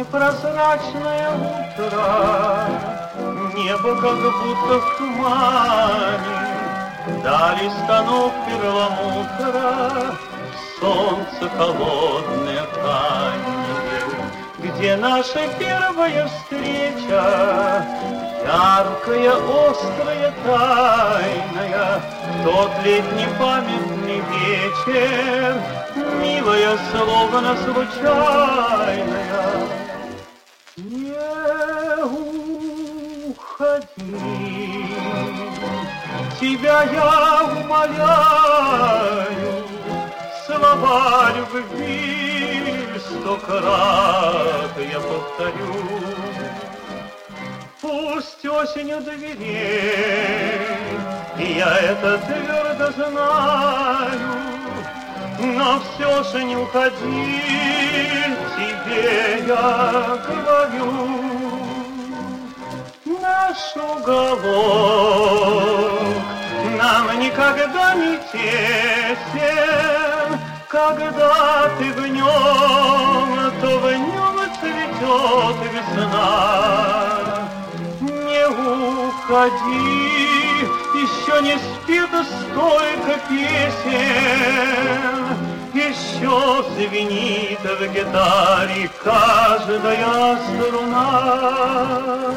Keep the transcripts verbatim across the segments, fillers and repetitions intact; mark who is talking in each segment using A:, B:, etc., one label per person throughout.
A: прозрачное утро, небо как будто в тумане, дали станок перламутра, солнце холодное раннее, где наша первая встреча, яркая, острая, тайная, тот летний памятный вечер, милая, словно случайная. Не уходи, тебя я умоляю, слова любви сто крат я повторю. Пусть осень у дверей, я это твердо знаю, но все же не уходи, тебе я говорю. Наш уголок нам никогда не тесен, когда ты в нем, то в нем цветет весна. Не уходи, еще не спит столько песен, еще звенит в гитаре каждая струна.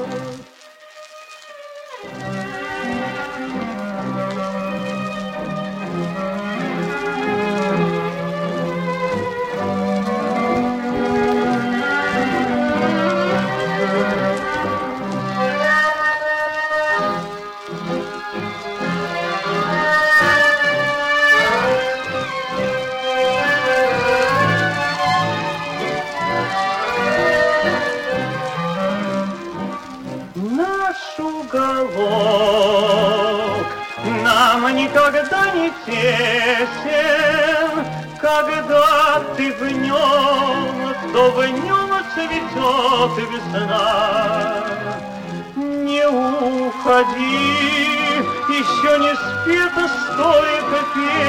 A: Уголок нам никогда не тесен, когда ты в нем, то в нем цветет весна. Не уходи, еще не спит столько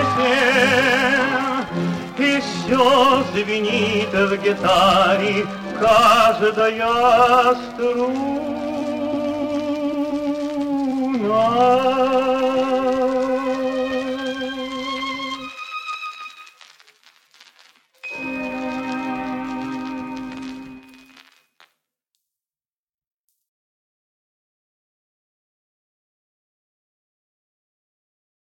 A: песен, еще звенит в гитаре каждая струна.